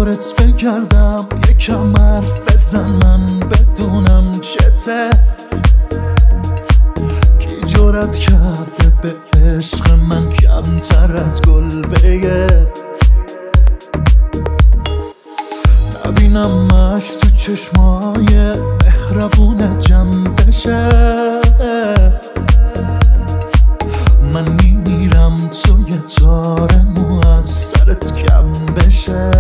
دورت بگردم، یکم حرف بزن من بدونم چته. کی جرأت کرده به عشق من کمتر از گل بگه؟ نبینمش تو چشمای مهربونت جمع بشه. من میمیرم تو یه تار مو از سرت کم بشه.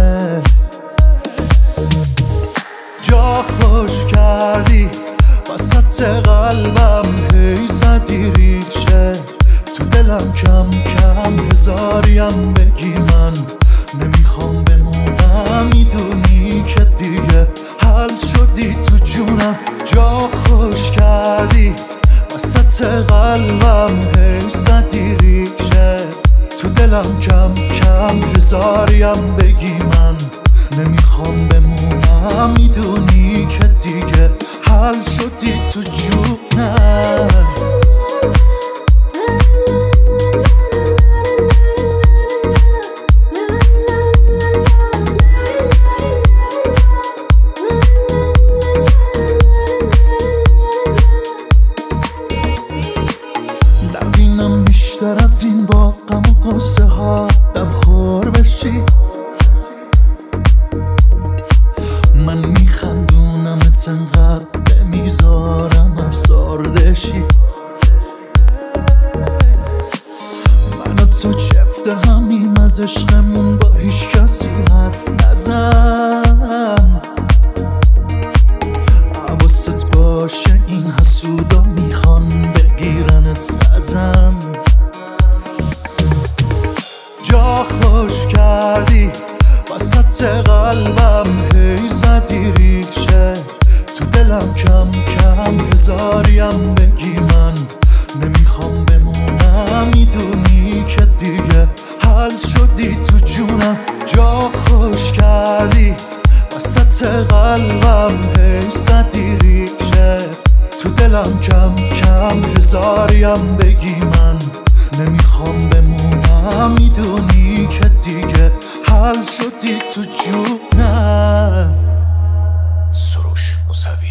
جا خوش کردی وسط قلبم، هی زدی ریشه تو دلم، کم کم هزاریم بگی من نمیخوام بمونم. میدونی که دیگه حل شدی تو جونم. جا خوش کردی وسط قلبم، هی زدی ریشه تو دلم، کم کم هزاریم بگی من نمیخوام بمونم. میدونی که دیگه حل شدی تو جونم. نبینم بیشتر از این با غم و قصه ها دم خور بشی. من میخندونمت انقدر نمیذارم افسرده شی. من و تو چفته همیم از عشقمون، با هیچ کسی حرف نزن. حواست باشه این حسودا میخوان بگیرنت سزم. جا خوش کردی وسط قلبم، هی زدی ریشه تو دلم، کم کم هزاریم بگی من نمیخوام بمونم. میدونی که دیگه حل شدی تو جونم. جا خوش کردی وسط قلبم، هی زدی ریشه تو دلم، کم کم هزاریم بگی من نمیخوام بمونم. میدونی که دیگه حل شدی تو جونم. سروش موسوی.